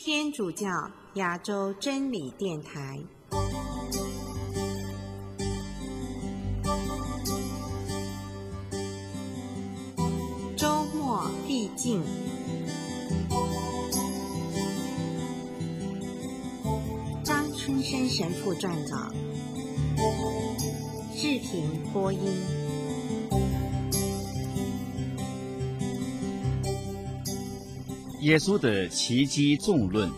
天主教亚洲真理电台。周末必进。张春生神父撰稿，视频播音。 耶稣的奇迹纵论。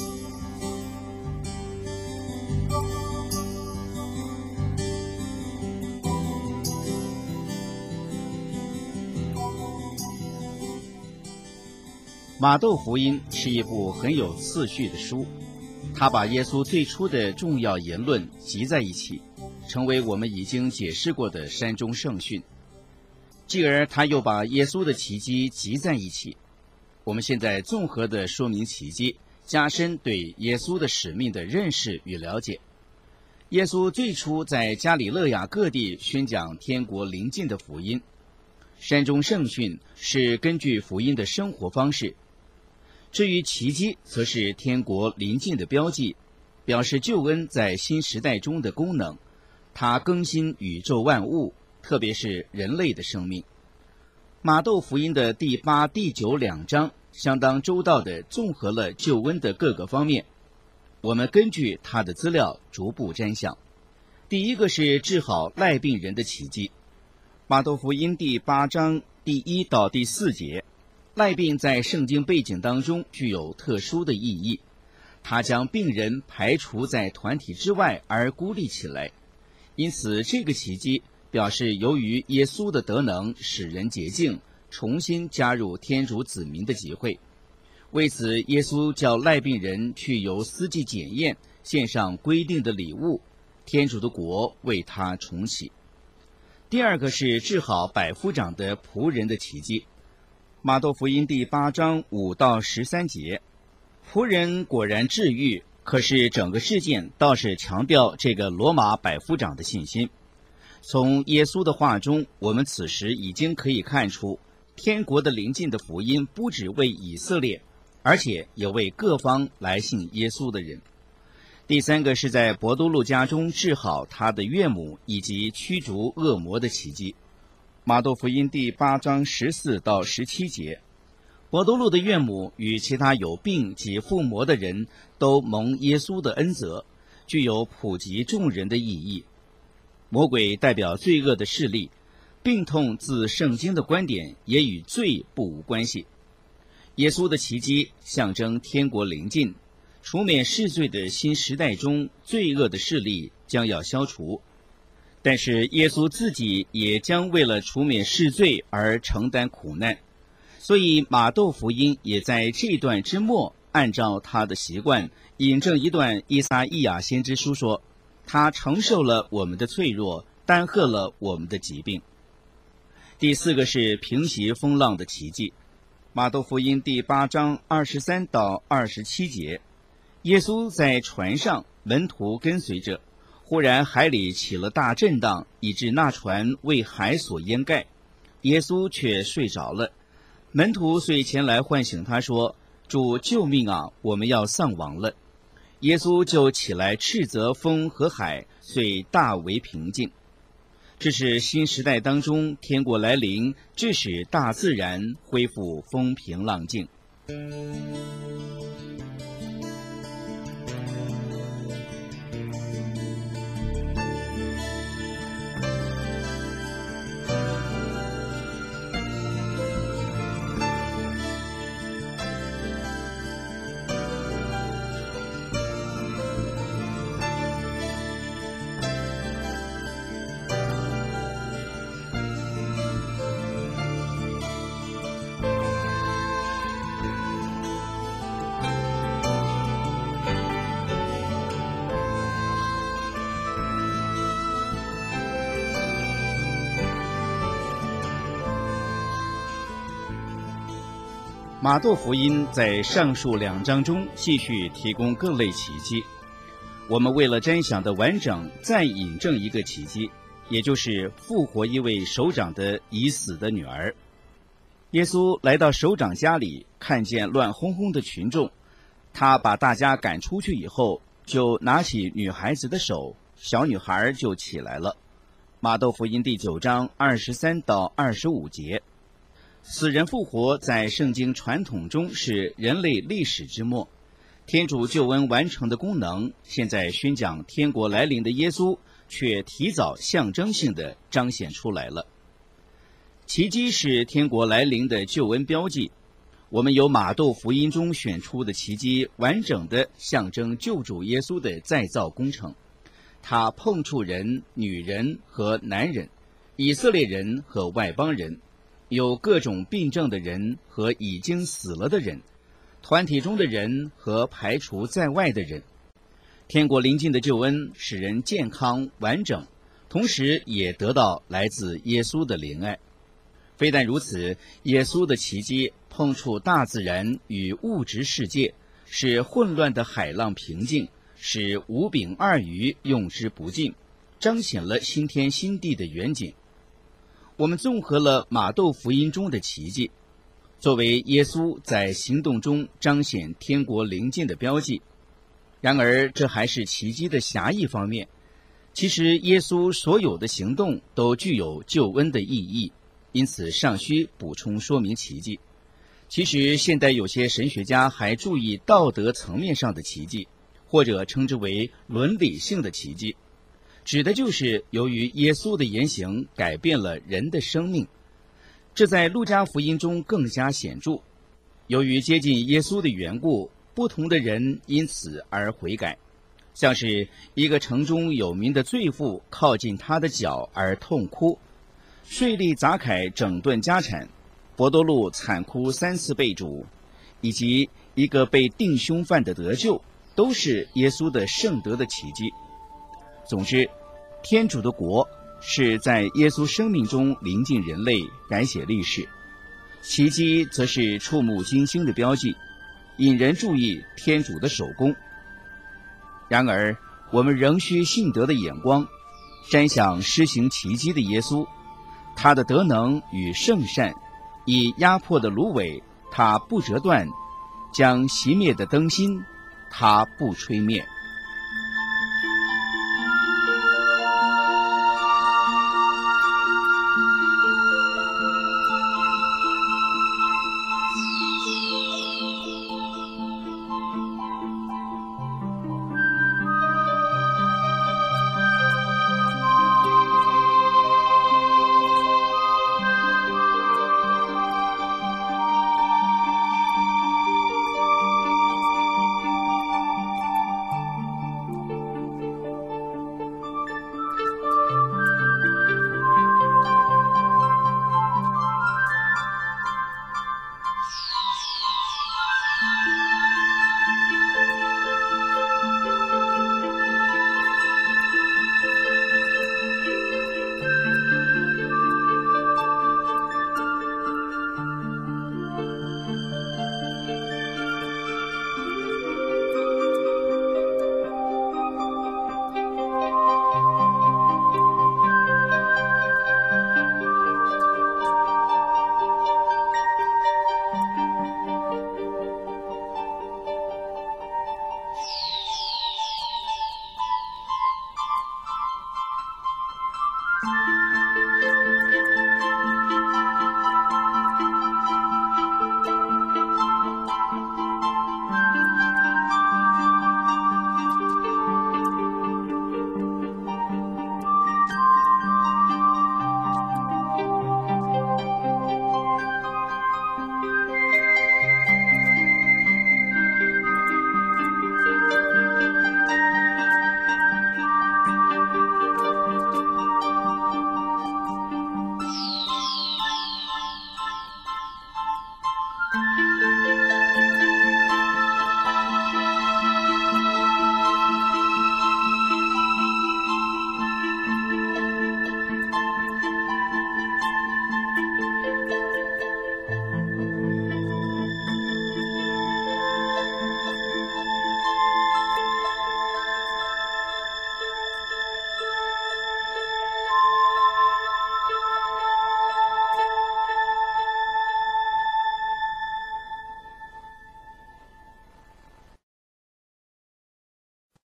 马窦福音是一部很有次序的书，他把耶稣最初的重要言论集在一起，成为我们已经解释过的山中圣训。继而他又把耶稣的奇迹集在一起。我们现在综合地说明奇迹，加深对耶稣的使命的认识与了解。耶稣最初在加里肋亚各地宣讲天国临近的福音，山中圣训是根据福音的生活方式。至于奇迹，则是天国临近的标记，表示救恩在新时代中的功能，它更新宇宙万物，特别是人类的生命。马窦福音的第8、第9两章相当周到地综合了救恩的各个方面，我们根据他的资料逐步瞻详。第一个是治好赖病人的奇迹。马窦福音第8章第1到第4节，赖病在圣经背景当中具有特殊的意义，他将病人排除在团体之外而孤立起来，因此这个奇迹表示由于耶稣的德能使人洁净，重新加入天主子民的集会。为此，耶稣叫赖病人去由司祭检验，献上规定的礼物，天主的国为他重启。第二个是治好百夫长的仆人的奇迹。马窦福音第8章5到13节，仆人果然治愈，可是整个事件倒是强调这个罗马百夫长的信心。从耶稣的话中，我们此时已经可以看出，天国的临近的福音不只为以色列，而且也为各方来信耶稣的人。第三个是在伯多禄家中治好他的岳母以及驱逐恶魔的奇迹。马窦福音第8章14到17节，伯多禄的岳母与其他有病及附魔的人都蒙耶稣的恩泽，具有普及众人的意义。魔鬼代表罪恶的势力，病痛自圣经的观点也与罪不无关系。耶稣的奇迹象征天国临近，除免世罪的新时代中罪恶的势力将要消除，但是耶稣自己也将为了除免世罪而承担苦难，所以马窦福音也在这段之末按照他的习惯引证一段依撒意亚先知书说，他承受了我们的脆弱，担荷了我们的疾病。第四个是平息风浪的奇迹。马窦福音第8章23到27节，耶稣在船上，门徒跟随着，忽然海里起了大震荡，以致那船为海所淹盖，耶稣却睡着了。门徒遂前来唤醒他说，主救命啊，我们要丧亡了。耶稣就起来斥责风和海，遂大为平静。这是新时代当中天国来临，致使大自然恢复风平浪静。马窦福音在上述2章中继续提供各类奇迹。我们为了瞻想的完整，再引证一个奇迹，也就是复活一位首长的已死的女儿。耶稣来到首长家里，看见乱哄哄的群众， 他把大家赶出去以后，就拿起女孩子的手，小女孩就起来了。马窦福音第9章23到25节。死人复活在圣经传统中是人类历史之末，天主救恩完成的功能，现在宣讲天国来临的耶稣却提早象征性地彰显出来了。奇迹是天国来临的救恩标记，我们由马窦福音中选出的奇迹完整地象征救主耶稣的再造工程。他碰触人、女人和男人，以色列人和外邦人，有各种病症的人和已经死了的人，团体中的人和排除在外的人。天国临近的救恩使人健康完整，同时也得到来自耶稣的怜爱。非但如此，耶稣的奇迹碰触大自然与物质世界，使混乱的海浪平静，使5饼2鱼用之不尽，彰显了新天新地的远景。我们综合了马窦福音中的奇迹，作为耶稣在行动中彰显天国临近的标记。然而，这还是奇迹的狭义方面。其实，耶稣所有的行动都具有救恩的意义，因此尚需补充说明奇迹。其实，现代有些神学家还注意道德层面上的奇迹，或者称之为伦理性的奇迹，指的就是由于耶稣的言行改变了人的生命。这在路加福音中更加显著。由于接近耶稣的缘故，不同的人因此而悔改，像是一个城中有名的罪妇靠近他的脚而痛哭，税吏杂凯整顿家产，伯多禄惨哭3次被主，以及一个被定凶犯的得救，都是耶稣的圣德的奇迹。总之，天主的国是在耶稣生命中临近人类，改写历史。奇迹则是触目惊心的标记，引人注意天主的手工。然而，我们仍需信德的眼光，瞻想施行奇迹的耶稣，他的德能与圣善，以压迫的芦苇，他不折断；将熄灭的灯芯，他不吹灭。